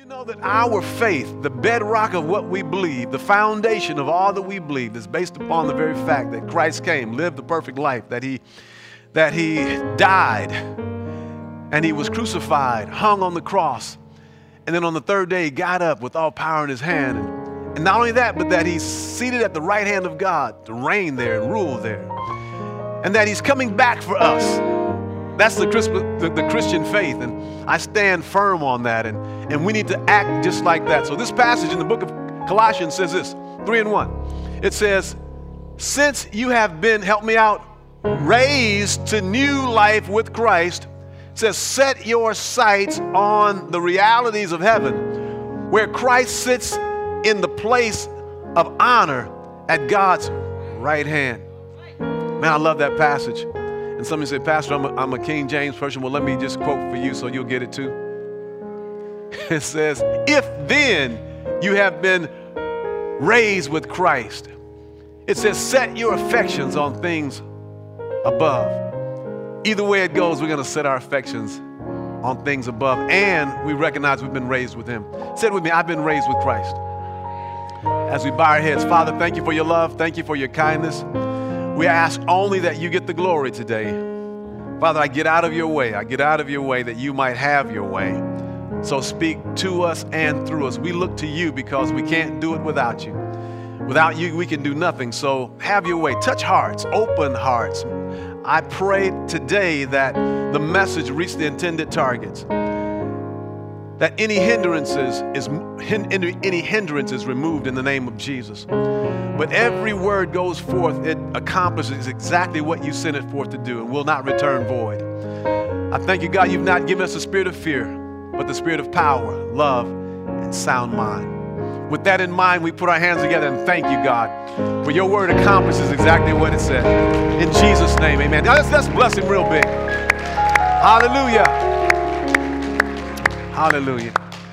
know that our faith, the bedrock of what we believe, the foundation of all that we believe, is based upon the very fact that Christ came, lived the perfect life, that he died, and he was crucified, hung on the cross, and then on the third day he got up with all power in his hand. And not only that, but that he's seated at the right hand of God to reign there and rule there. And that he's coming back for us. That's the Christian faith, and I stand firm on that, and we need to act just like that. So this passage in the book of Colossians says this, 3:1. It says, since you have been, help me out, raised to new life with Christ, it says, set your sights on the realities of heaven, where Christ sits in the place of honor at God's right hand. Man, I love that passage. And somebody said, Pastor, I'm a King James person. Well, let me just quote for you so you'll get it too. It says, if then you have been raised with Christ. It says, set your affections on things above. Either way it goes, we're going to set our affections on things above. And we recognize we've been raised with him. Say it with me, I've been raised with Christ. As we bow our heads, Father, thank you for your love. Thank you for your kindness. We ask only that you get the glory today. Father, I get out of your way. I get out of your way that you might have your way. So speak to us and through us. We look to you because we can't do it without you. Without you, we can do nothing. So have your way. Touch hearts, open hearts. I pray today that the message reach the intended targets. That any hindrances is removed in the name of Jesus. But every word goes forth, it accomplishes exactly what you sent it forth to do and will not return void. I thank you, God, you've not given us a spirit of fear, but the spirit of power, love, and sound mind. With that in mind, we put our hands together and thank you, God, for your word accomplishes exactly what it said. In Jesus' name, amen. Now let's bless him real big. Hallelujah. Hallelujah.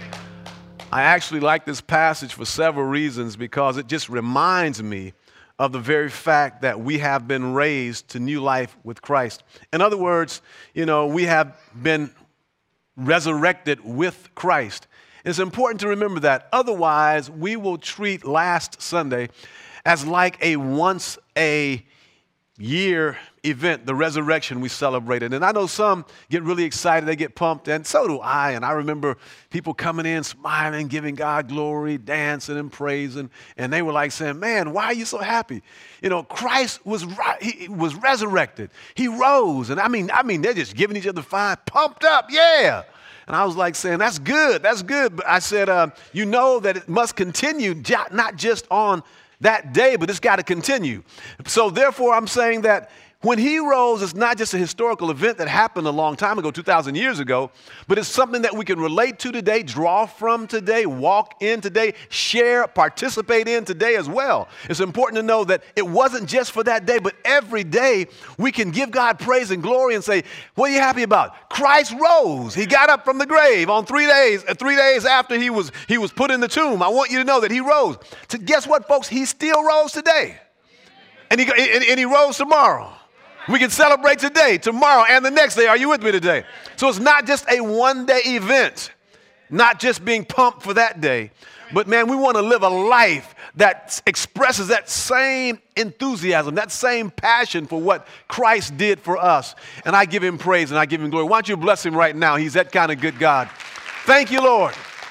I actually like this passage for several reasons because it just reminds me of the very fact that we have been raised to new life with Christ. In other words, we have been resurrected with Christ. It's important to remember that. Otherwise, we will treat last Sunday as like a once a year event, the resurrection we celebrated. And I know some get really excited, they get pumped, and so do I. And I remember people coming in, smiling, giving God glory, dancing and praising. And they were like saying, man, why are you so happy? Christ was resurrected. He rose. And I mean, they're just giving each other five, pumped up, yeah. And I was like saying, that's good. But I said, you know that it must continue, not just on that day, but it's got to continue. So therefore, I'm saying that when he rose, it's not just a historical event that happened a long time ago, 2,000 years ago, but it's something that we can relate to today, draw from today, walk in today, share, participate in today as well. It's important to know that it wasn't just for that day, but every day we can give God praise and glory and say, what are you happy about? Christ rose. He got up from the grave on 3 days, 3 days after he was put in the tomb. I want you to know that he rose. So guess what, folks? He still rose today. And he rose tomorrow. We can celebrate today, tomorrow, and the next day. Are you with me today? So it's not just a one-day event, not just being pumped for that day. But, man, we want to live a life that expresses that same enthusiasm, that same passion for what Christ did for us. And I give him praise and I give him glory. Why don't you bless him right now? He's that kind of good God. Thank you, Lord.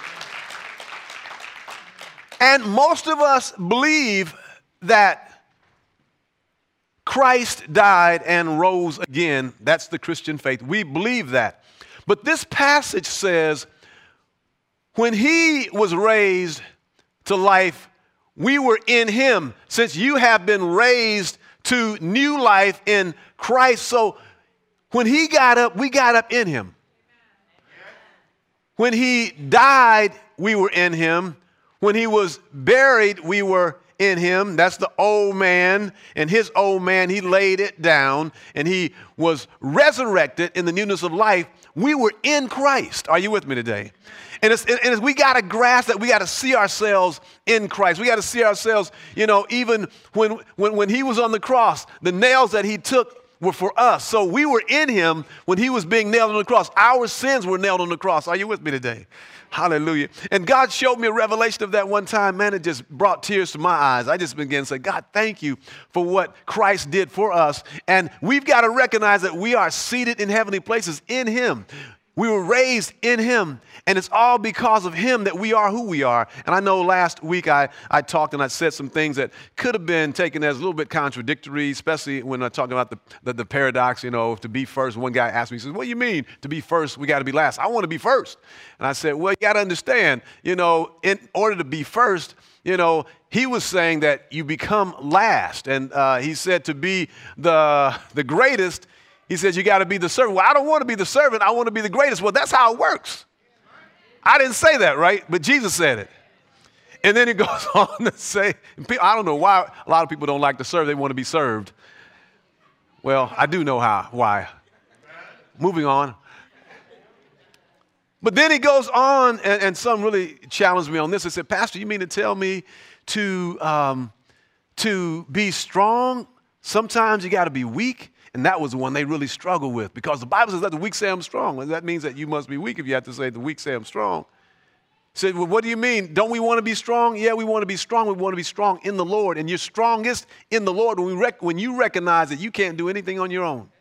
And most of us believe that Christ died and rose again. That's the Christian faith. We believe that. But this passage says, when he was raised to life, we were in him. Since you have been raised to new life in Christ. So when he got up, we got up in him. When he died, we were in him. When he was buried, we were in him. That's the old man, and his old man, he laid it down, and he was resurrected in the newness of life. We were in Christ. Are you with me today? And we got to grasp that. We got to see ourselves in Christ. We got to see ourselves, even when he was on the cross, the nails that he took were for us. So we were in him when he was being nailed on the cross. Our sins were nailed on the cross. Are you with me today? Hallelujah. And God showed me a revelation of that one time. Man, it just brought tears to my eyes. I just began to say, God, thank you for what Christ did for us. And we've got to recognize that we are seated in heavenly places in him. We were raised in him, and it's all because of him that we are who we are. And I know last week I talked and I said some things that could have been taken as a little bit contradictory, especially when I talked about the paradox, to be first. One guy asked me, he says, what do you mean to be first, we got to be last? I want to be first. And I said, well, you got to understand, in order to be first, he was saying that you become last. And he said to be the greatest, he says, you got to be the servant. Well, I don't want to be the servant. I want to be the greatest. Well, that's how it works. I didn't say that, right? But Jesus said it. And then he goes on to say, I don't know why a lot of people don't like to serve. They want to be served. Well, I do know why. Moving on. But then he goes on, and some really challenged me on this. They said, Pastor, you mean to tell me to be strong, sometimes you got to be weak? And that was the one they really struggle with, because the Bible says, let the weak say I'm strong. And that means that you must be weak if you have to say the weak say I'm strong. He said, well, what do you mean? Don't we want to be strong? Yeah, we want to be strong. We want to be strong in the Lord. And you're strongest in the Lord when you recognize that you can't do anything on your own.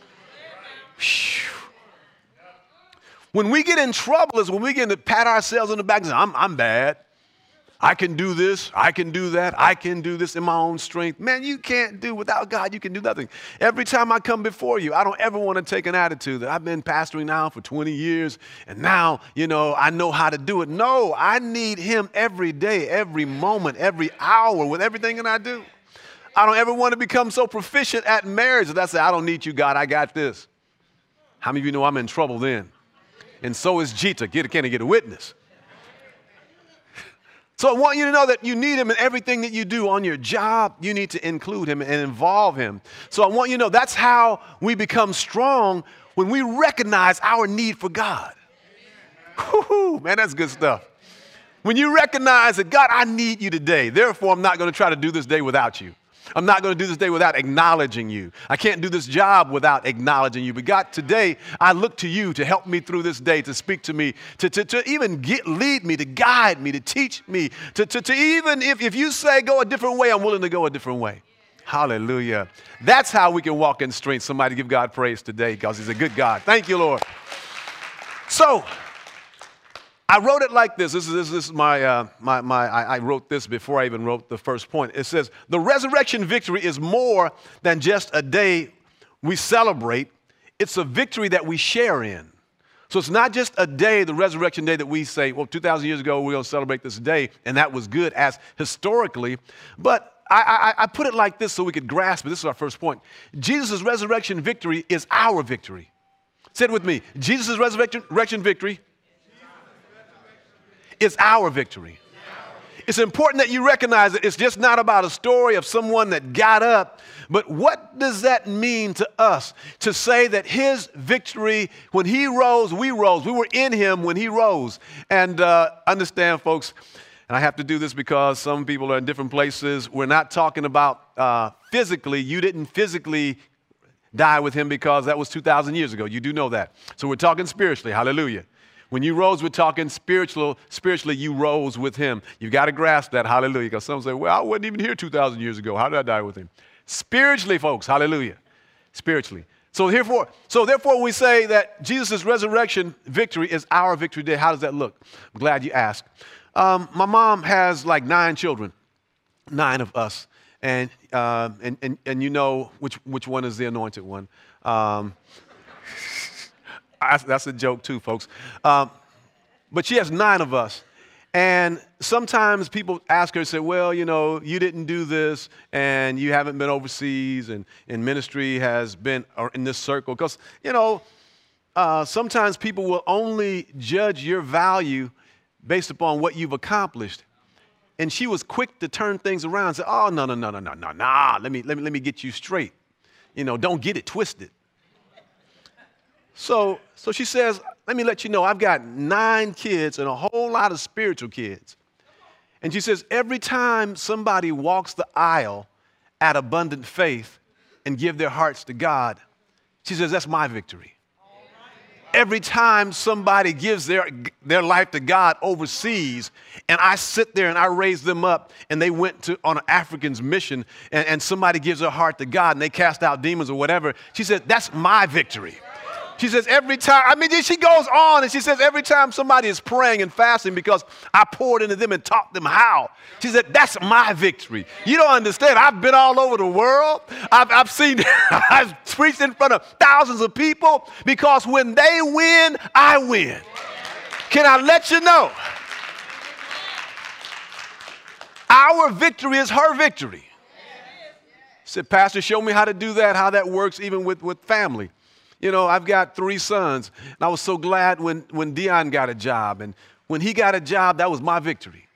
When we get in trouble is when we get to pat ourselves on the back and say, I'm bad. I can do this, I can do that, I can do this in my own strength. Man, you can't do without God, you can do nothing. Every time I come before you, I don't ever want to take an attitude that I've been pastoring now for 20 years and now, I know how to do it. No, I need him every day, every moment, every hour with everything that I do. I don't ever want to become so proficient at marriage that I say, I don't need you, God, I got this. How many of you know I'm in trouble then? And so is Jita. Can he get a witness? So I want you to know that you need him in everything that you do on your job. You need to include him and involve him. So I want you to know that's how we become strong, when we recognize our need for God. Woo-hoo, man, that's good stuff. When you recognize that, God, I need you today. Therefore, I'm not going to try to do this day without you. I'm not going to do this day without acknowledging you. I can't do this job without acknowledging you. But God, today, I look to you to help me through this day, to speak to me, to even lead me, to guide me, to teach me, to even if you say go a different way, I'm willing to go a different way. Hallelujah. That's how we can walk in strength. Somebody give God praise today, because he's a good God. Thank you, Lord. So I wrote it like this. This is I wrote this before I even wrote the first point. It says, the resurrection victory is more than just a day we celebrate. It's a victory that we share in. So it's not just a day, the resurrection day, that we say, well, 2,000 years ago, we're going to celebrate this day, and that was good as historically. But I put it like this so we could grasp it. This is our first point. Jesus' resurrection victory is our victory. Say it with me. Jesus' resurrection victory is our victory. It's important that you recognize that it's just not about a story of someone that got up, but what does that mean to us to say that his victory, when he rose, we rose. We were in him when he rose. And understand, folks, and I have to do this because some people are in different places. We're not talking about physically. You didn't physically die with him because that was 2,000 years ago. You do know that. So we're talking spiritually. Hallelujah. When you rose, we're talking spiritually, you rose with him. You've got to grasp that, hallelujah. Because some say, well, I wasn't even here 2,000 years ago. How did I die with him? Spiritually, folks, hallelujah. Spiritually. So therefore, we say that Jesus' resurrection victory is our victory day. How does that look? I'm glad you asked. My mom has like 9 children, 9 of us. And you know which one is the anointed one. That's a joke too, folks. But she has 9 of us. And sometimes people ask her, say, well, you didn't do this, and you haven't been overseas, and ministry has been in this circle. Because, sometimes people will only judge your value based upon what you've accomplished. And she was quick to turn things around and say, oh, no. Let me get you straight. Don't get it twisted. So she says, let me let you know, I've got 9 kids and a whole lot of spiritual kids. And she says, every time somebody walks the aisle at Abundant Faith, and give their hearts to God, she says, that's my victory. Every time somebody gives their life to God overseas, and I sit there and I raise them up, and they went on an African's mission, and somebody gives their heart to God, and they cast out demons or whatever, she said, that's my victory. She says every time, she goes on and she says every time somebody is praying and fasting because I poured into them and taught them how. She said, that's my victory. You don't understand. I've been all over the world. I've seen, I've preached in front of thousands of people because when they win, I win. Can I let you know? Our victory is her victory. She said, Pastor, show me how to do that, how that works even with family. You know, I've got 3 sons, and I was so glad when Dion got a job. And when he got a job, that was my victory.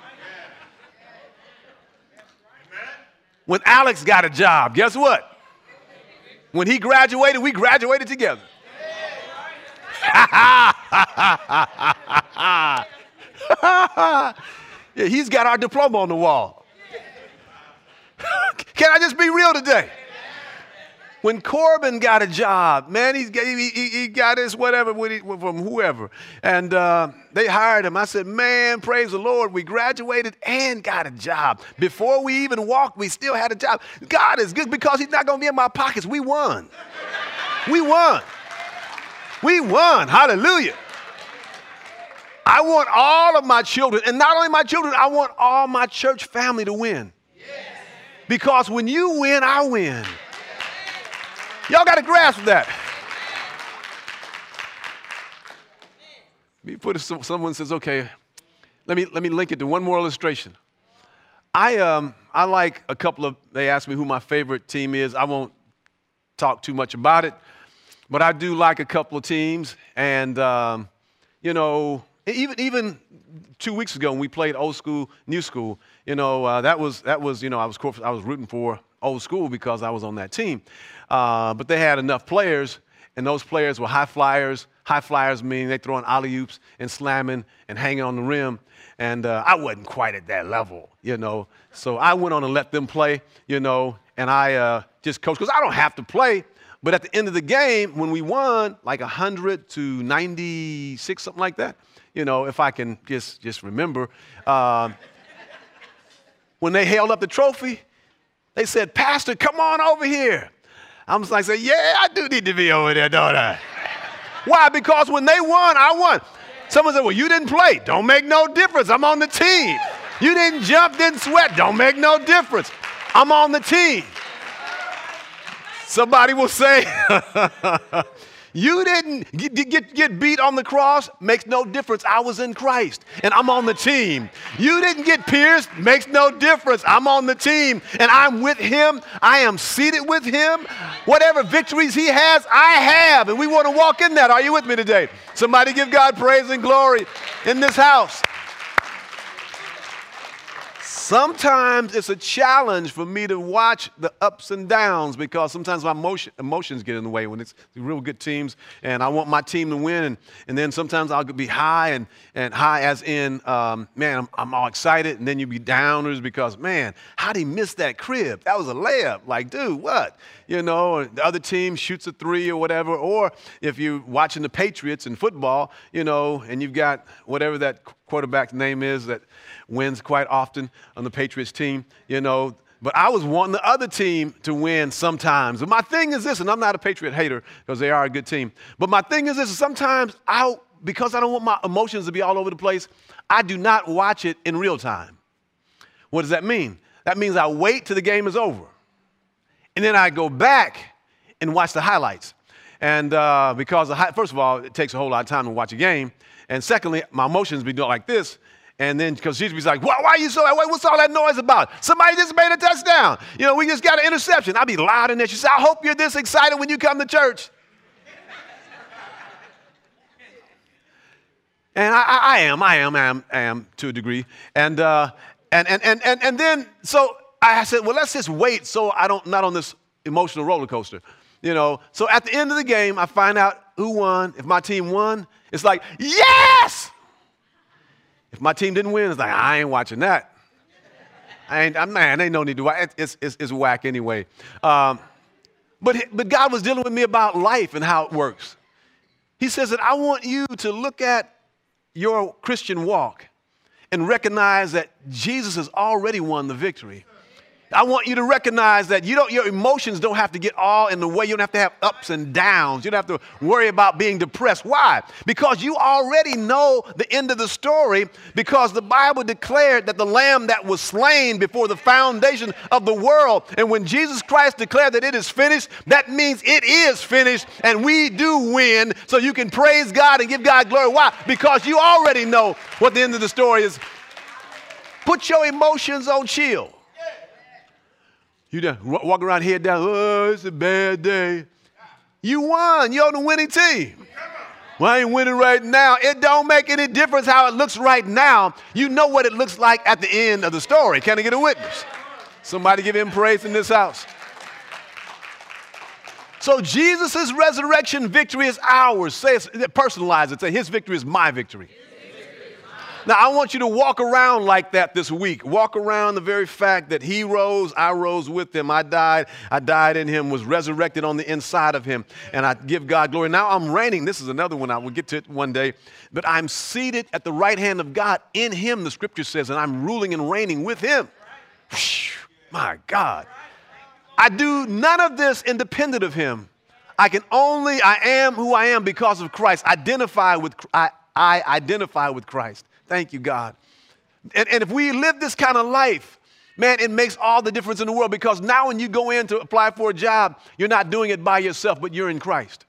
When Alex got a job, guess what? When he graduated, we graduated together. Yeah, he's got our diploma on the wall. Can I just be real today? When Corbin got a job, man, he got his whatever from whoever, and they hired him. I said, man, praise the Lord, we graduated and got a job. Before we even walked, we still had a job. God is good because he's not going to be in my pockets. We won. We won. We won. Hallelujah. I want all of my children, and not only my children, I want all my church family to win. Because when you win, I win. Y'all got to grasp that. Someone says, okay, let me link it to one more illustration. I like a couple of, they asked me who my favorite team is. I won't talk too much about it, but I do like a couple of teams. And, you know, even 2 weeks ago when we played Old School, New School, you know, that was, you know, I was rooting for Old School because I was on that team. But they had enough players, and those players were high flyers. High flyers meaning they throwing alley-oops and slamming and hanging on the rim. And I wasn't quite at that level, you know. So I went on and let them play, you know, and I just coached because I don't have to play. But at the end of the game, when we won, like 100 to 96, something like that, you know, if I can just remember, when they held up the trophy, they said, Pastor, come on over here. I was like, yeah, I do need to be over there, don't I? Why? Because when they won, I won. Someone said, well, you didn't play. Don't make no difference. I'm on the team. You didn't jump, didn't sweat. Don't make no difference. I'm on the team. Somebody will say, you didn't get beat on the cross, makes no difference. I was in Christ, and I'm on the team. You didn't get pierced, makes no difference. I'm on the team, and I'm with him. I am seated with him. Whatever victories he has, I have, and we want to walk in that. Are you with me today? Somebody give God praise and glory in this house. Sometimes it's a challenge for me to watch the ups and downs because sometimes my emotions get in the way when it's real good teams and I want my team to win. And then sometimes I'll be high and high as in, man, I'm all excited. And then you be downers because, man, how'd he miss that crib? That was a layup. Like, dude, what? You know, the other team shoots a 3 or whatever. Or if you're watching the Patriots in football, you know, and you've got whatever that quarterback's name is that wins quite often on the Patriots team, you know. But I was wanting the other team to win sometimes. But my thing is this, and I'm not a Patriot hater because they are a good team. But my thing is this, sometimes because I don't want my emotions to be all over the place, I do not watch it in real time. What does that mean? That means I wait till the game is over. And then I go back and watch the highlights. And because, first of all, it takes a whole lot of time to watch a game. And secondly, my emotions be doing like this. And then because she'd be like, why are you so that way? What's all that noise about? Somebody just made a touchdown. You know, we just got an interception. I'd be loud in there. She said, I hope you're this excited when you come to church. And I am to a degree. And then, so I said, well, let's just wait so not on this emotional roller coaster. You know, so at the end of the game, I find out who won. If my team won, it's like, yes! If my team didn't win, it's like, I ain't watching that. Ain't no need to watch. It's whack anyway. But God was dealing with me about life and how it works. He says that I want you to look at your Christian walk and recognize that Jesus has already won the victory. I want you to recognize that your emotions don't have to get all in the way. You don't have to have ups and downs. You don't have to worry about being depressed. Why? Because you already know the end of the story, because the Bible declared that the lamb that was slain before the foundation of the world, and when Jesus Christ declared that it is finished, that means it is finished, and we do win. So you can praise God and give God glory. Why? Because you already know what the end of the story is. Put your emotions on chill. You just walk around head down, oh, it's a bad day. You won. You're on the winning team. Well, I ain't winning right now. It don't make any difference how it looks right now. You know what it looks like at the end of the story. Can I get a witness? Somebody give him praise in this house. So Jesus' resurrection victory is ours. Say it, personalize it. Say his victory is my victory. Now, I want you to walk around like that this week. Walk around the very fact that he rose, I rose with him. I died in him, was resurrected on the inside of him, and I give God glory. Now I'm reigning. This is another one. I will get to it one day. But I'm seated at the right hand of God in him, the scripture says, and I'm ruling and reigning with him. My God. I do none of this independent of him. I am who I am because of Christ. I identify with Christ. Thank you, God. And if we live this kind of life, man, it makes all the difference in the world, because now when you go in to apply for a job, you're not doing it by yourself, but you're in Christ.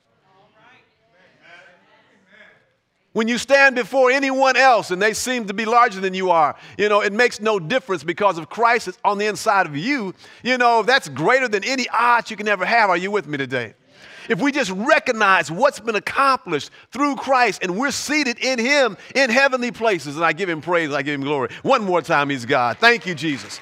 When you stand before anyone else and they seem to be larger than you are, it makes no difference because of Christ is on the inside of you. That's greater than any odds you can ever have. Are you with me today? If we just recognize what's been accomplished through Christ and we're seated in him in heavenly places, and I give him praise, I give him glory. One more time, he's God. Thank you, Jesus.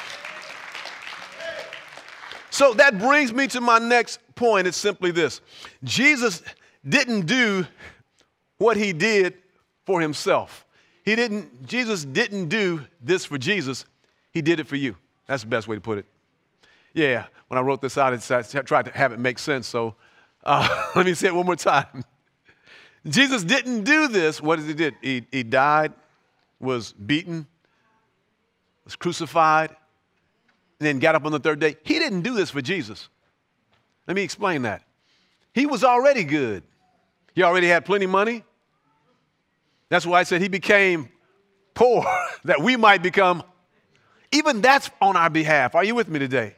So that brings me to my next point. It's simply this. Jesus didn't do what he did for himself. Jesus didn't do this for Jesus. He did it for you. That's the best way to put it. Yeah, when I wrote this out, I tried to have it make sense. So let me say it one more time. Jesus didn't do this. What did he do? He died, was beaten, was crucified, and then got up on the third day. He didn't do this for Jesus. Let me explain that. He was already good. He already had plenty of money. That's why I said he became poor, that we might become. Even that's on our behalf. Are you with me today?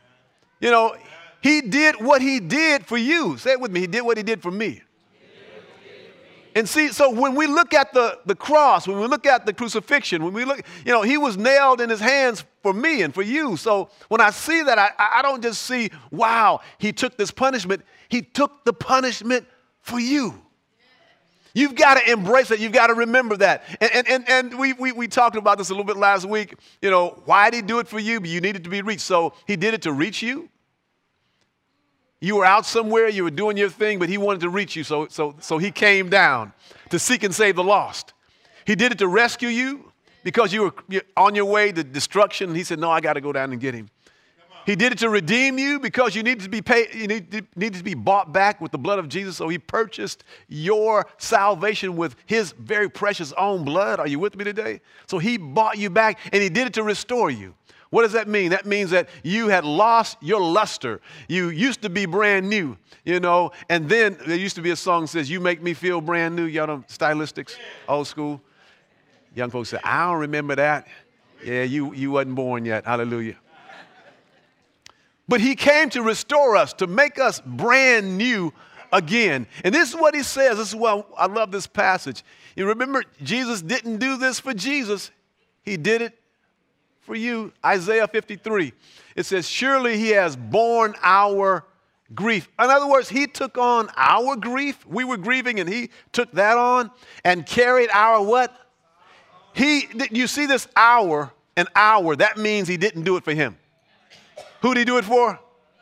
He did what he did for you. Say it with me. He did what he did for me. And see, so when we look at the cross, when we look at the crucifixion, when we look, he was nailed in his hands for me and for you. So when I see that, I don't just see, wow, he took this punishment. He took the punishment for you. You've got to embrace it. You've got to remember that. And we talked about this a little bit last week. Why did he do it for you? You needed to be reached. So he did it to reach you. You were out somewhere, you were doing your thing, but he wanted to reach you. So he came down to seek and save the lost. He did it to rescue you because you're on your way to destruction. And he said, no, I got to go down and get him. He did it to redeem you because you needed to be paid, you needed to be bought back with the blood of Jesus. So he purchased your salvation with his very precious own blood. Are you with me today? So he bought you back, and he did it to restore you. What does that mean? That means that you had lost your luster. You used to be brand new, and then there used to be a song that says, you make me feel brand new. Y'all know stylistics, old school. Young folks say, I don't remember that. Yeah, you wasn't born yet. Hallelujah. But he came to restore us, to make us brand new again. And this is what he says. This is why I love this passage. You remember, Jesus didn't do this for Jesus. He did it for you. Isaiah 53. It says, surely he has borne our grief. In other words, he took on our grief. We were grieving, and he took that on and carried our what? You see this an hour, that means he didn't do it for him. Who did he do it for?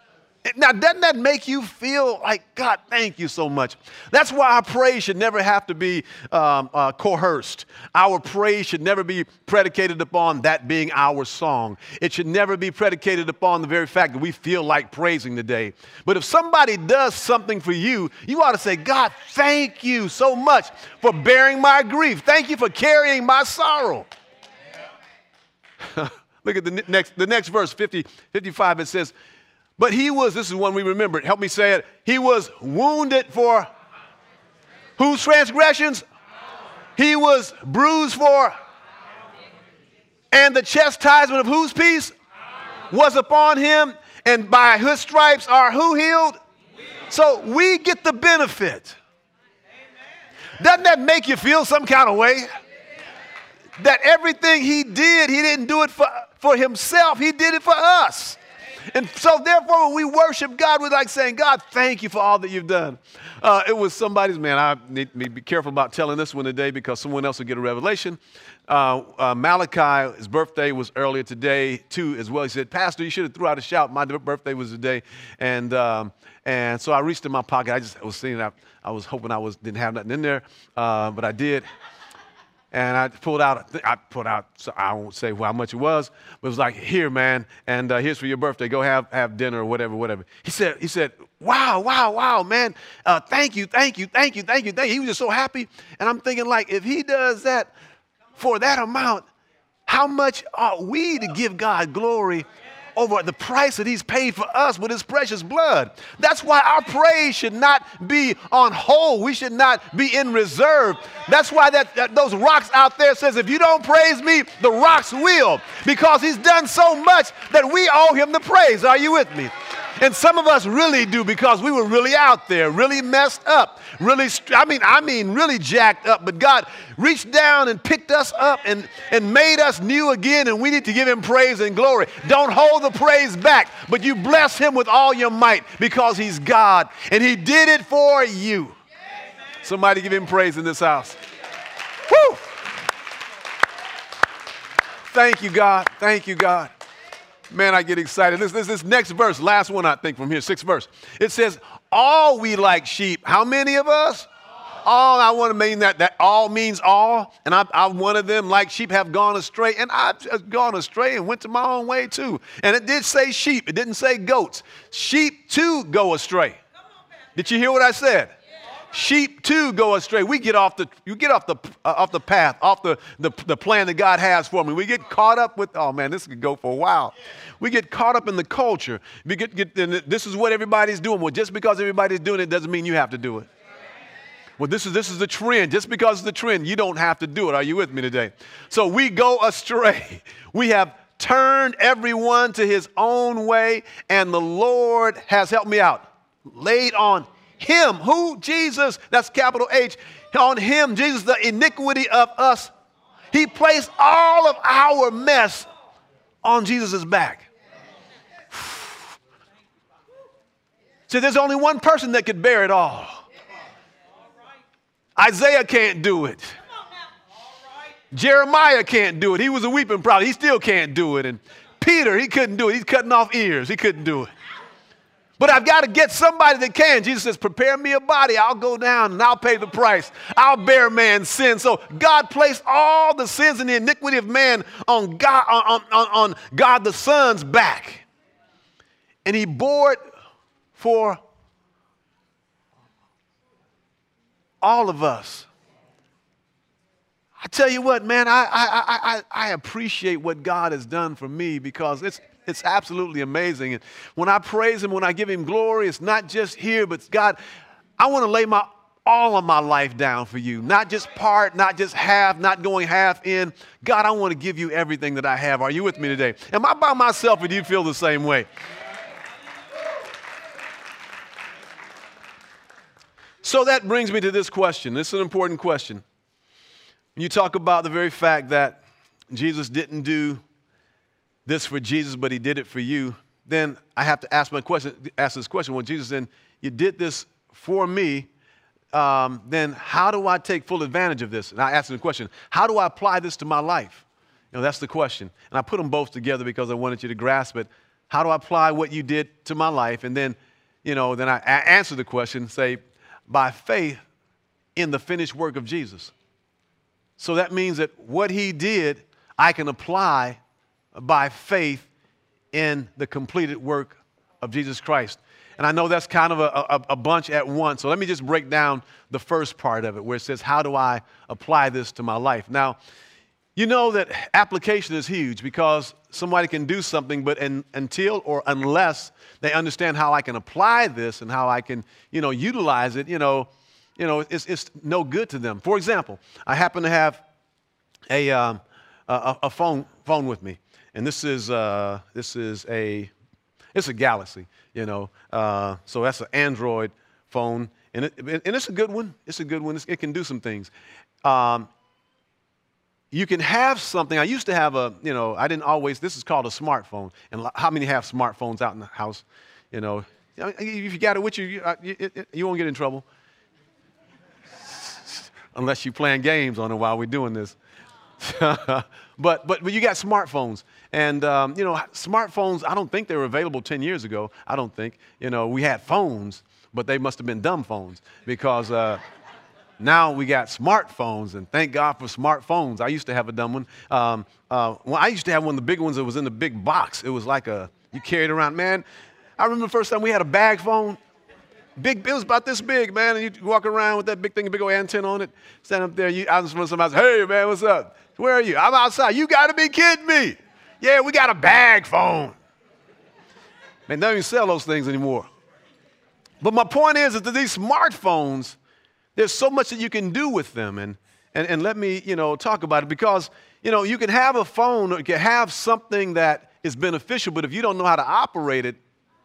Now, doesn't that make you feel like, God, thank you so much? That's why our praise should never have to be coerced. Our praise should never be predicated upon that being our song. It should never be predicated upon the very fact that we feel like praising today. But if somebody does something for you, you ought to say, God, thank you so much for bearing my grief. Thank you for carrying my sorrow. Look at the next verse, 55, it says, but he was, this is one we remembered. Help me say it. He was wounded for whose transgressions? He was bruised for. And the chastisement of whose peace? Was upon him. And by his stripes are who healed? So we get the benefit. Doesn't that make you feel some kind of way? That everything he did, he didn't do it for himself. He did it for us. And so therefore, when we worship God, we're like saying, God, thank you for all that you've done. It was somebody's, man, I need to be careful about telling this one today because someone else will get a revelation. Malachi, his birthday was earlier today, too, as well. He said, Pastor, you should have threw out a shout. My birthday was today. And so I reached in my pocket. I was seeing, I was hoping didn't have nothing in there, but I did. And I pulled out, so I won't say how much it was, but it was like, here, man, and here's for your birthday. Go have dinner or whatever. He said, wow, man, thank you. He was just so happy. And I'm thinking, like, if he does that for that amount, how much ought we to give God glory over the price that he's paid for us with his precious blood? That's why our praise should not be on hold. We should not be in reserve. That's why those rocks out there says, if you don't praise me, the rocks will, because he's done so much that we owe him the praise. Are you with me? And some of us really do, because we were really out there, really messed up, really, really jacked up. But God reached down and picked us up and made us new again, and we need to give him praise and glory. Don't hold the praise back, but you bless him with all your might, because he's God, and he did it for you. Somebody give him praise in this house. Woo! Thank you, God. Thank you, God. Man, I get excited. This next verse, last one, I think, from here, 6th verse. It says, all we like sheep. How many of us? All. I want to mean that all means all. And I'm one of them, like sheep, have gone astray. And I've gone astray and went to my own way too. And it did say sheep. It didn't say goats. Sheep too go astray. Did you hear what I said? Sheep too go astray. You get off the path, off the plan that God has for me. We get caught up with, oh man, this could go for a while. We get caught up in the culture. This is what everybody's doing. Well, just because everybody's doing it doesn't mean you have to do it. Well, this is the trend. Just because it's the trend, you don't have to do it. Are you with me today? So we go astray. We have turned everyone to his own way, and the Lord has helped me out. Laid on him, who? Jesus, that's capital H. On him, Jesus, the iniquity of us. He placed all of our mess on Jesus' back. So there's only one person that could bear it all. Isaiah can't do it. Jeremiah can't do it. He was a weeping prophet. He still can't do it. And Peter, he couldn't do it. He's cutting off ears. He couldn't do it. But I've got to get somebody that can. Jesus says, prepare me a body. I'll go down and I'll pay the price. I'll bear man's sin. So God placed all the sins and the iniquity of man on God the Son's back. And he bore it for all of us. I tell you what, man, I appreciate what God has done for me, because it's absolutely amazing. And when I praise him, when I give him glory, it's not just here, but God, I want to lay all of my life down for you. Not just part, not just half, not going half in. God, I want to give you everything that I have. Are you with me today? Am I by myself, or do you feel the same way? So that brings me to this question. This is an important question. When you talk about the very fact that Jesus didn't do this for Jesus, but he did it for you, then I have to ask this question. Well, Jesus, then you did this for me, then how do I take full advantage of this? And I ask the question, how do I apply this to my life? That's the question. And I put them both together because I wanted you to grasp it. How do I apply what you did to my life? And then, then I answer the question, say, by faith in the finished work of Jesus. So that means that what he did, I can apply by faith in the completed work of Jesus Christ. And I know that's kind of a bunch at once. So let me just break down the first part of it where it says, how do I apply this to my life? Now, you know that application is huge because somebody can do something, but until or unless they understand how I can apply this and how I can, utilize it, it's no good to them. For example, I happen to have a phone with me, and it's a Galaxy, so that's an Android phone, and it's a good one. It's a good one. It can do some things. You can have something. I used to have I didn't always. This is called a smartphone, and how many have smartphones out in the house? If you got it with you, you won't get in trouble. Unless you're playing games on it while we're doing this. but you got smartphones. And, smartphones, I don't think they were available 10 years ago. I don't think. We had phones, but they must have been dumb phones because now we got smartphones, and thank God for smartphones. I used to have a dumb one. I used to have one of the big ones that was in the big box. It was like you carried around. Man, I remember the first time we had a bag phone. It was about this big, man, and you walk around with that big thing, a big old antenna on it, stand up there, I was from somebody, hey, man, what's up? Where are you? I'm outside. You got to be kidding me. Yeah, we got a bag phone. Man, they don't even sell those things anymore. But my point is that these smartphones, there's so much that you can do with them, and let me, talk about it because, you can have a phone or you can have something that is beneficial, but if you don't know how to operate it,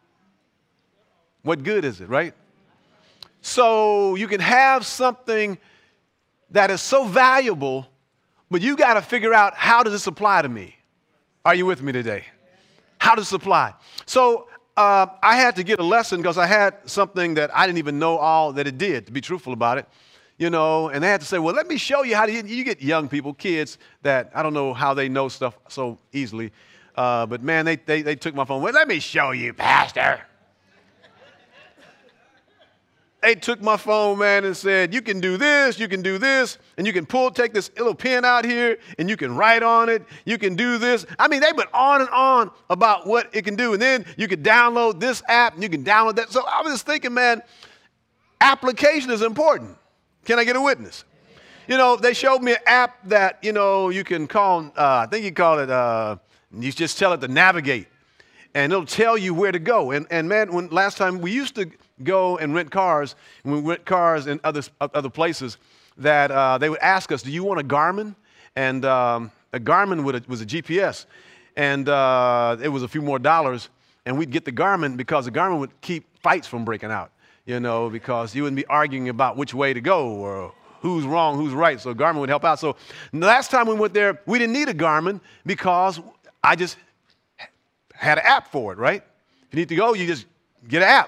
what good is it, right? So you can have something that is so valuable, but you got to figure out, how does this apply to me? Are you with me today? How does this apply? So I had to get a lesson because I had something that I didn't even know all that it did, to be truthful about it. And they had to say, well, let me show you how you get young people, kids that I don't know how they know stuff so easily. But man, they took my phone. Well, let me show you, Pastor. They took my phone, man, and said, you can do this, and you can take this little pen out here, and you can write on it, you can do this. I mean, they went on and on about what it can do, and then you could download this app, and you can download that. So I was just thinking, man, application is important. Can I get a witness? They showed me an app that, you can call, I think you call it, you just tell it to navigate, and it'll tell you where to go. And man, last time we used to go and rent cars, and we rent cars in other places, that they would ask us, do you want a Garmin? And a Garmin was a GPS, and it was a few more dollars, and we'd get the Garmin because the Garmin would keep fights from breaking out, because you wouldn't be arguing about which way to go or who's wrong, who's right, so Garmin would help out. So the last time we went there, we didn't need a Garmin because I just had an app for it, right? If you need to go, you just get an app.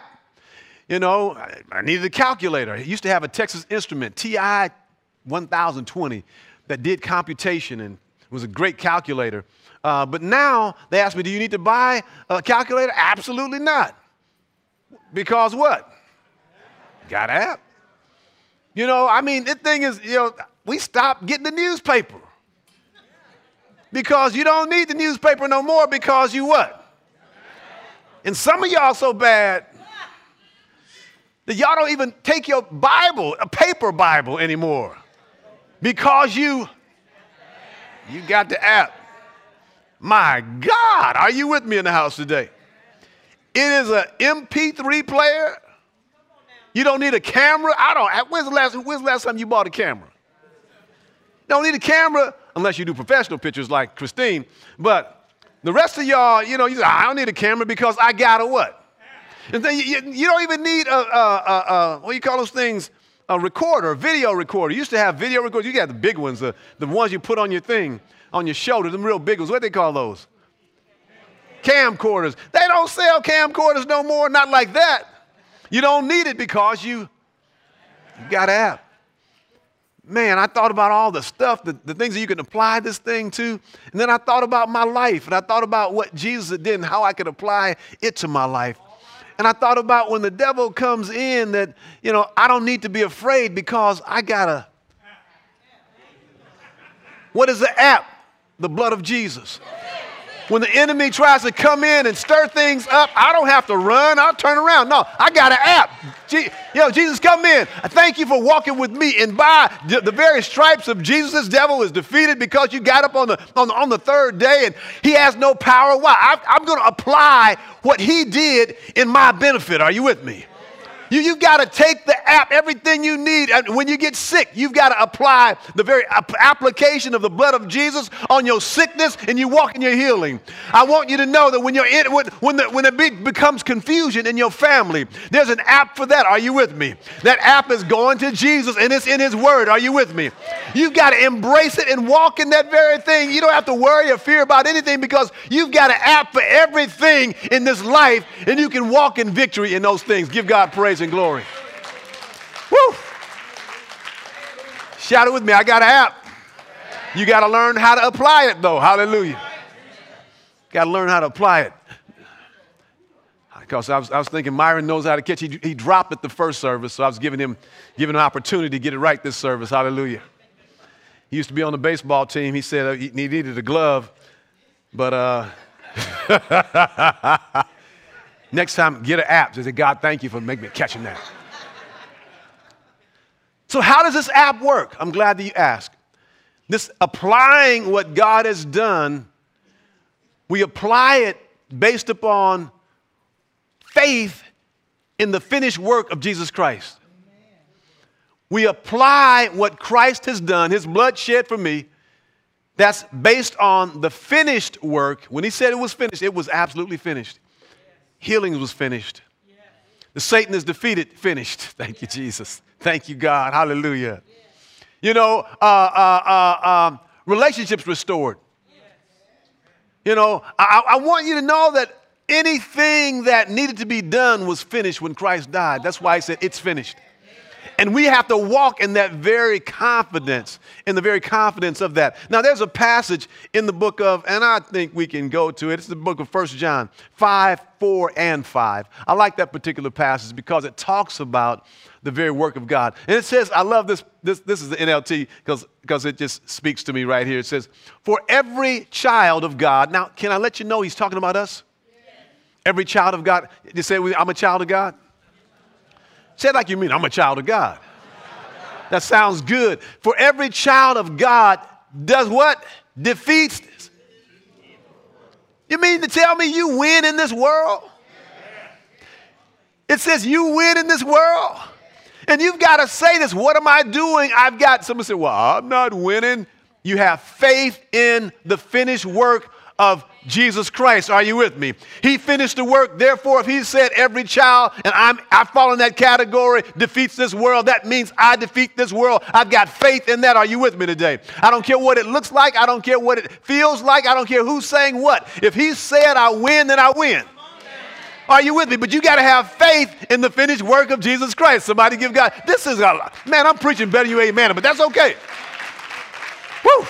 I needed a calculator. I used to have a Texas Instrument TI 1020 that did computation and was a great calculator. But now they ask me, do you need to buy a calculator? Absolutely not. Because what? Got an app. The thing is, we stopped getting the newspaper. Because you don't need the newspaper no more because you what? And some of y'all so bad that y'all don't even take your Bible, a paper Bible anymore, because you got the app. My God, are you with me in the house today? It is an MP3 player. You don't need a camera. When's the last time you bought a camera? Don't need a camera unless you do professional pictures like Christine. But the rest of y'all, you say, I don't need a camera because I got a what? And then you don't even need what do you call those things? A recorder, a video recorder. You used to have video recorders. You got the big ones, the ones you put on your thing, on your shoulder, them real big ones. What do they call those? Camcorders. They don't sell camcorders no more, not like that. You don't need it because you got an app. man, I thought about all the stuff, the things that you can apply this thing to. And then I thought about my life, and I thought about what Jesus did and how I could apply it to my life. And I thought about when the devil comes in that, I don't need to be afraid because I got a, what is the app? The blood of Jesus. When the enemy tries to come in and stir things up, I don't have to run. I'll turn around. No, I got an app. Jesus, come in. I thank you for walking with me. And by the very stripes of Jesus, this devil is defeated because you got up on the third day and he has no power. Why? I'm going to apply what he did in my benefit. Are you with me? You've got to take the app, everything you need. And when you get sick, you've got to apply the very application of the blood of Jesus on your sickness, and you walk in your healing. I want you to know that when it becomes confusion in your family, there's an app for that. Are you with me? That app is going to Jesus, and it's in his word. Are you with me? You've got to embrace it and walk in that very thing. You don't have to worry or fear about anything because you've got an app for everything in this life, and you can walk in victory in those things. Give God praise and glory. Woo! Shout it with me. I got an app. You got to learn how to apply it, though. Hallelujah. Got to learn how to apply it. Because I was thinking Myron knows how to catch. He dropped it the first service, so I was giving him an opportunity to get it right this service. Hallelujah. He used to be on the baseball team. He said he needed a glove, but next time, get an app. Just say, God, thank you for making me catching that. So how does this app work? I'm glad that you asked. This applying what God has done, we apply it based upon faith in the finished work of Jesus Christ. We apply what Christ has done, his blood shed for me. That's based on the finished work. When he said it was finished, it was absolutely finished. Healing was finished. The Satan is defeated, finished. Thank you, Jesus. Thank you, God. Hallelujah. Relationships restored. I want you to know that anything that needed to be done was finished when Christ died. That's why he said it's finished. And we have to walk in that very confidence, in the very confidence of that. Now, there's a passage in the book of, and I think we can go to it. It's the book of 1 John 5, 4, and 5. I like that particular passage because it talks about the very work of God. And it says, I love this is the NLT because it just speaks to me right here. It says, for every child of God. Now, can I let you know he's talking about us? Yes. Every child of God. You say, I'm a child of God? Say it like you mean, I'm a child of God. That sounds good. For every child of God does what? Defeats this. You mean to tell me you win in this world? It says you win in this world. And you've got to say this. What am I doing? Somebody said, well, I'm not winning. You have faith in the finished work of Jesus Christ. Are you with me? He finished the work. Therefore, if he said every child, and I fall in that category, defeats this world, that means I defeat this world. I've got faith in that. Are you with me today? I don't care what it looks like. I don't care what it feels like. I don't care who's saying what. If he said I win, then I win. Are you with me? But you got to have faith in the finished work of Jesus Christ. Somebody give God. Man, I'm preaching better you amen, but that's okay. Woo!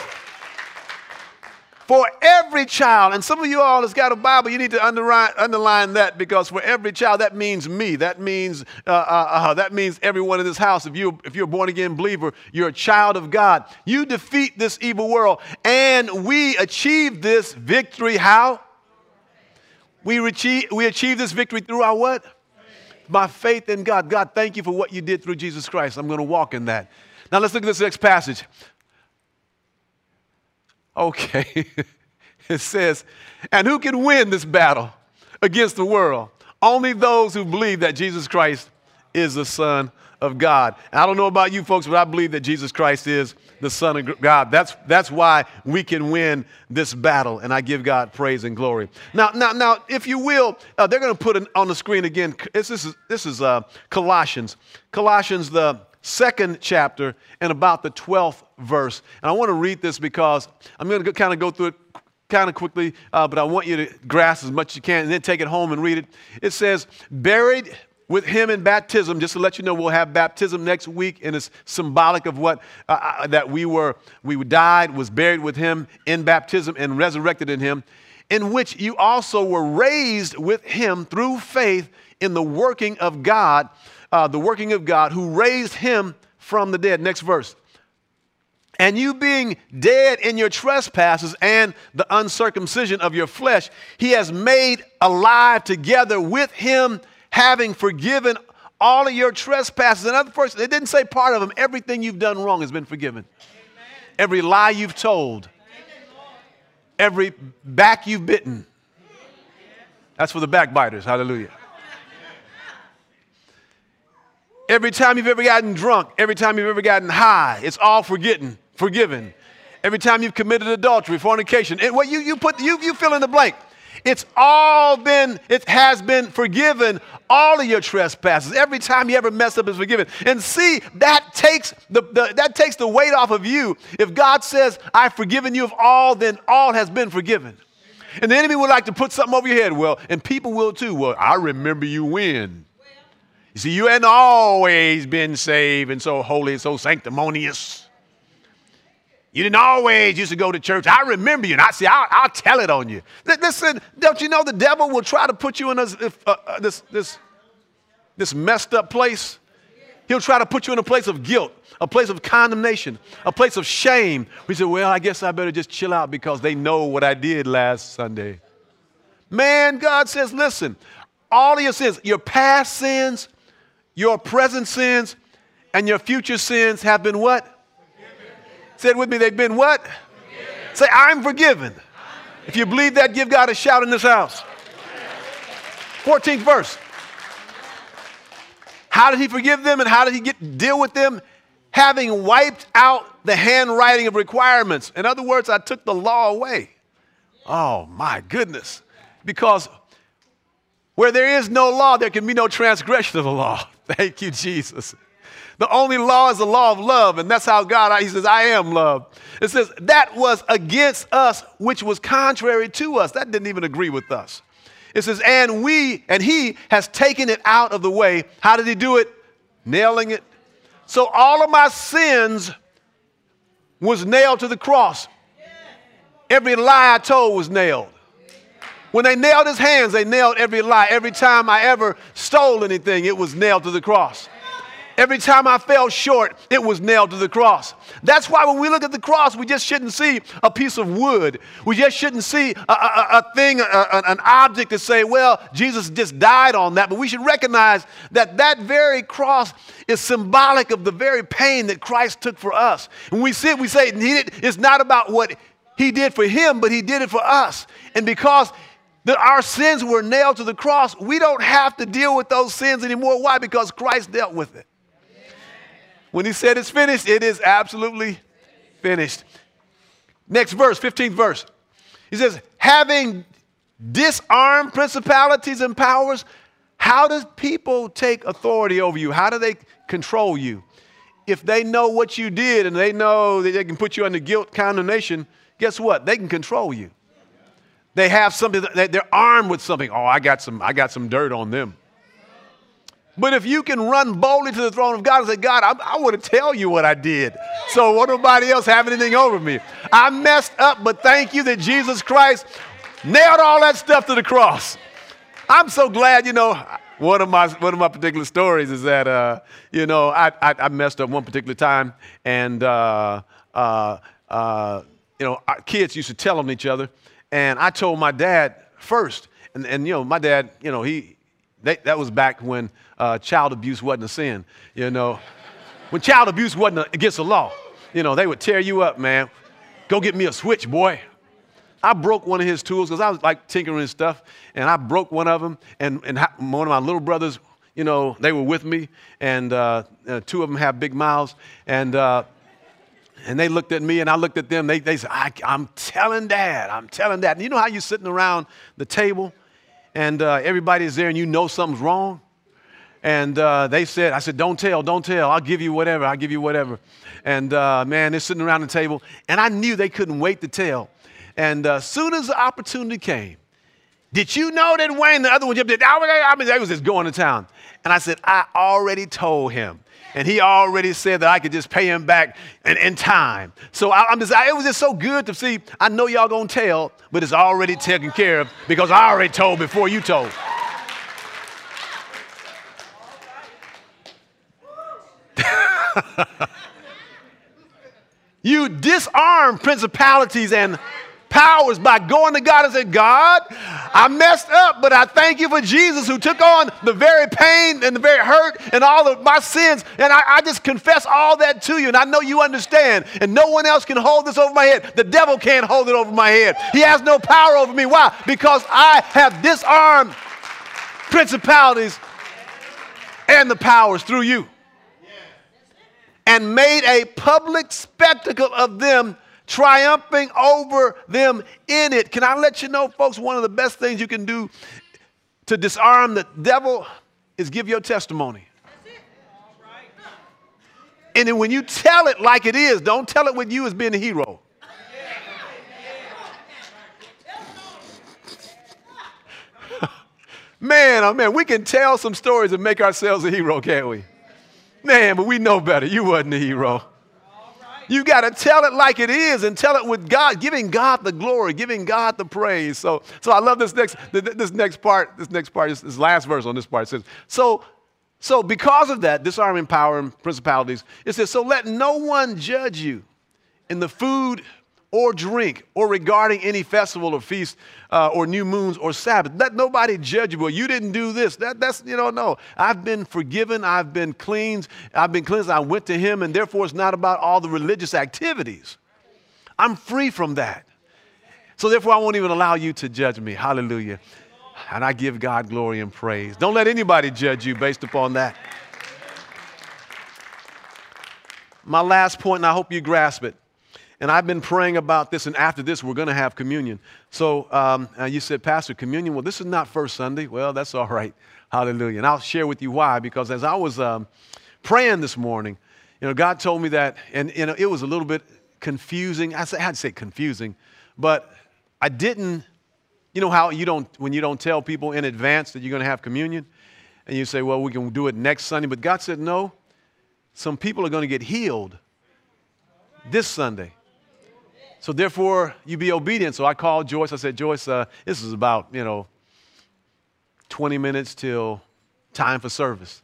For every child, and some of you all that's got a Bible, you need to underline that, because for every child, that means me. That means everyone in this house. If you're a born again believer, you're a child of God. You defeat this evil world, and we achieve this victory. How? We achieve this victory through our what? By faith in God. God, thank you for what you did through Jesus Christ. I'm going to walk in that. Now let's look at this next passage. Okay, it says, and who can win this battle against the world? Only those who believe that Jesus Christ is the Son of God. And I don't know about you folks, but I believe that Jesus Christ is the Son of God. That's why we can win this battle, and I give God praise and glory. Now, if you will, they're going to put it on the screen again. This is Colossians, the 2nd chapter, and about the 12th verse. And I want to read this because I'm going to kind of go through it kind of quickly, but I want you to grasp as much as you can and then take it home and read it. It says, buried with him in baptism. Just to let you know, we'll have baptism next week, and it's symbolic of what that we died, was buried with him in baptism, and resurrected in him, in which you also were raised with him through faith in the working of God who raised him from the dead. Next verse. And you being dead in your trespasses and the uncircumcision of your flesh, he has made alive together with him, having forgiven all of your trespasses. In other words, it didn't say part of them. Everything you've done wrong has been forgiven. Amen. Every lie you've told. Amen. Every back you've bitten. That's for the backbiters. Hallelujah. Every time you've ever gotten drunk, every time you've ever gotten high, it's all forgiven. Every time you've committed adultery, fornication, you fill in the blank. It has been forgiven. All of your trespasses. Every time you ever mess up is forgiven. And see, that takes the weight off of you. If God says, I've forgiven you of all, then all has been forgiven. And the enemy would like to put something over your head. Well, and people will too. Well, I remember you when. You see, you hadn't always been saved and so holy and so sanctimonious. You didn't always used to go to church. I remember you. And I'll tell it on you. Listen, don't you know the devil will try to put you in this messed up place? He'll try to put you in a place of guilt, a place of condemnation, a place of shame. We say, well, I guess I better just chill out because they know what I did last Sunday. Man, God says, listen, all of your sins, your past sins, your present sins, and your future sins have been what? Say it with me. They've been what? Forgiven. Say, I'm forgiven. If you believe that, give God a shout in this house. 14th verse. How did he forgive them and how did he deal with them? Having wiped out the handwriting of requirements. In other words, I took the law away. Oh, my goodness. Because where there is no law, there can be no transgression of the law. Thank you, Jesus. The only law is the law of love, and that's how God, he says, I am love. It says, that was against us, which was contrary to us. That didn't even agree with us. It says, and he has taken it out of the way. How did he do it? Nailing it. So all of my sins was nailed to the cross. Every lie I told was nailed. When they nailed his hands, they nailed every lie. Every time I ever stole anything, it was nailed to the cross. Every time I fell short, it was nailed to the cross. That's why when we look at the cross, we just shouldn't see a piece of wood. We just shouldn't see a thing, an object to say, well, Jesus just died on that. But we should recognize that that very cross is symbolic of the very pain that Christ took for us. When we see it, we say it's not about what he did for him, but he did it for us. And because our sins were nailed to the cross, we don't have to deal with those sins anymore. Why? Because Christ dealt with it. When he said it's finished, it is absolutely finished. Next verse, 15th verse. He says, having disarmed principalities and powers, how does people take authority over you? How do they control you? If they know what you did and they know that they can put you under guilt, condemnation, guess what? They can control you. They have something, they're armed with something. Oh, I got some dirt on them. But if you can run boldly to the throne of God and say, God, I want to tell you what I did. So won't nobody else have anything over me. I messed up, but thank you that Jesus Christ nailed all that stuff to the cross. I'm so glad, one of my particular stories is that, I messed up one particular time. And, our kids used to tell on each other. And I told my dad first. And my dad, that was back when child abuse wasn't a sin, When child abuse wasn't against the law, they would tear you up, man. Go get me a switch, boy. I broke one of his tools because I was like tinkering and stuff, and I broke one of them. And one of my little brothers, they were with me, and two of them have big mouths, and they looked at me, and I looked at them. They said, I'm telling Dad. And you know how you're sitting around the table, and everybody's there, and something's wrong? And I said, don't tell. I'll give you whatever. And man, they're sitting around the table, and I knew they couldn't wait to tell. And as soon as the opportunity came, did you know that Wayne, the other one jumped in? I mean, they was just going to town. And I said, I already told him. And he already said that I could just pay him back in time. So it was just so good to see. I know y'all gonna tell, but it's already taken care of because I already told before you told. You disarm principalities and powers by going to God and saying, God, I messed up, but I thank you for Jesus who took on the very pain and the very hurt and all of my sins. And I just confess all that to you. And I know you understand. And no one else can hold this over my head. The devil can't hold it over my head. He has no power over me. Why? Because I have disarmed principalities and the powers through you. And made a public spectacle of them, triumphing over them in it. Can I let you know, folks, one of the best things you can do to disarm the devil is give your testimony. And then when you tell it like it is, don't tell it with you as being a hero. Man, oh man, we can tell some stories and make ourselves a hero, can't we? Man, but we know better. You wasn't a hero. You got to tell it like it is and tell it with God, giving God the glory, giving God the praise. So I love this next part, this last verse on this part. It says, so because of that, disarming power and principalities, it says, so let no one judge you in the food or drink or regarding any festival or feast or new moons or Sabbath. Let nobody judge you. Well, you didn't do this. No. I've been forgiven. I've been cleansed. I went to him, and therefore it's not about all the religious activities. I'm free from that. So therefore I won't even allow you to judge me. Hallelujah. And I give God glory and praise. Don't let anybody judge you based upon that. My last point, and I hope you grasp it. And I've been praying about this, and after this, we're going to have communion. So you said, Pastor, communion, well, this is not First Sunday. Well, that's all right. Hallelujah. And I'll share with you why, because as I was praying this morning, God told me that, and it was a little bit confusing. I had to say confusing, but I didn't, how when you don't tell people in advance that you're going to have communion, and you say, well, we can do it next Sunday. But God said, no, some people are going to get healed this Sunday. So therefore, you be obedient. So I called Joyce. I said, Joyce, this is about, 20 minutes till time for service.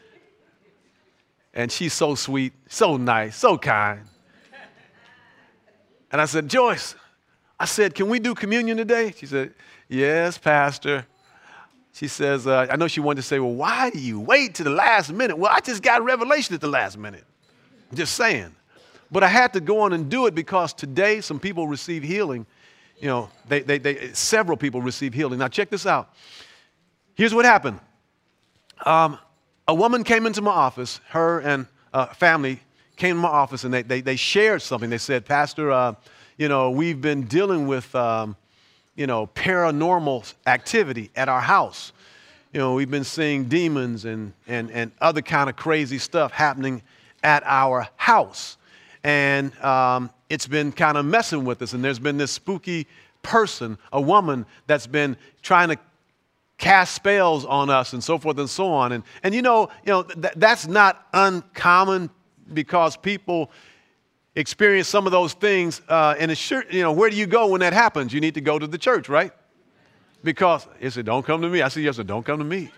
And she's so sweet, so nice, so kind. And I said, Joyce, can we do communion today? She said, yes, Pastor. She says, I know she wanted to say, well, why do you wait to the last minute? Well, I just got revelation at the last minute. I'm just saying. But I had to go on and do it because today some people receive healing. Several people receive healing. Now check this out. Here's what happened. A woman came into my office. Her and family came to my office, and they shared something. They said, Pastor, we've been dealing with paranormal activity at our house. We've been seeing demons and other kind of crazy stuff happening at our house. And it's been kind of messing with us. And there's been this spooky person, a woman, that's been trying to cast spells on us and so forth and so on. And that's not uncommon because people experience some of those things. And it's sure, where do you go when that happens? You need to go to the church, right? Because it said, don't come to me. I said, yes, sir, don't come to me.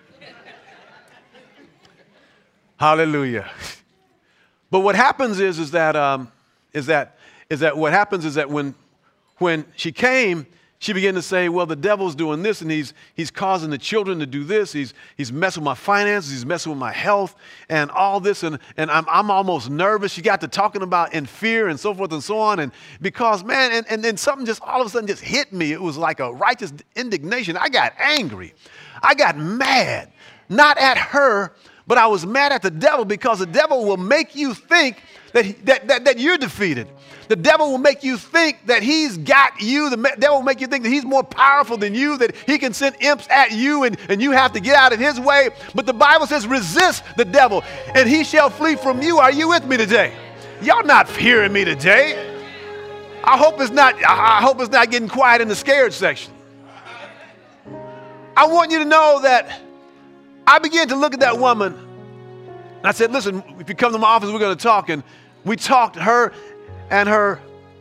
Hallelujah. But what happens is that when she came, she began to say, well, the devil's doing this, and he's causing the children to do this. He's messing with my finances. He's messing with my health and all this. And I'm almost nervous. She got to talking about in fear and so forth and so on. And because, man, and then something just all of a sudden just hit me. It was like a righteous indignation. I got angry. I got mad, not at her, but I was mad at the devil because the devil will make you think that you're defeated. The devil will make you think that he's got you. The devil will make you think that he's more powerful than you, that he can send imps at you and you have to get out of his way. But the Bible says resist the devil and he shall flee from you. Are you with me today? Y'all not hearing me today. I hope it's not getting quiet in the scared section. I want you to know that I began to look at that woman. And I said, listen, if you come to my office, we're going to talk. And we talked, her and her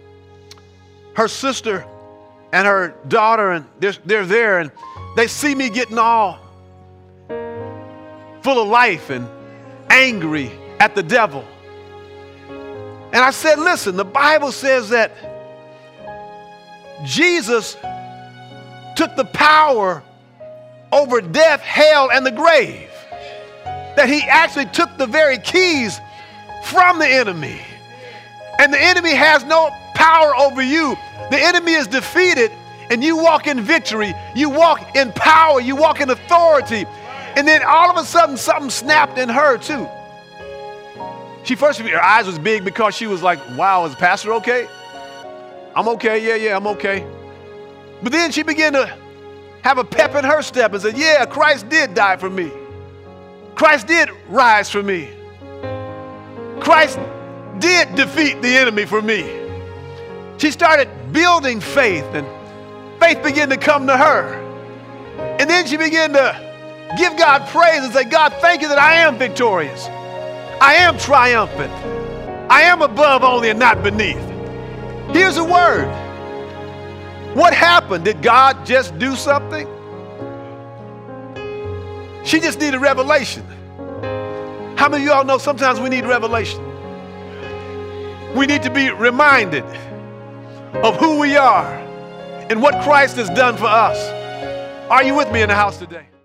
sister and her daughter, and they're there, and they see me getting all full of life and angry at the devil. And I said, listen, the Bible says that Jesus took the power over death, hell, and the grave. That he actually took the very keys from the enemy. And the enemy has no power over you. The enemy is defeated, and you walk in victory. You walk in power. You walk in authority. And then all of a sudden, something snapped in her too. Her eyes was big because she was like, wow, is Pastor okay? I'm okay, yeah, I'm okay. But then she began to have a pep in her step and said, yeah, Christ did die for me. Christ did rise for me. Christ did defeat the enemy for me. She started building faith, and faith began to come to her. And then she began to give God praise and say, God, thank you that I am victorious. I am triumphant. I am above only and not beneath. Here's a word. What happened? Did God just do something? She just needed revelation. How many of y'all know sometimes we need revelation? We need to be reminded of who we are and what Christ has done for us. Are you with me in the house today?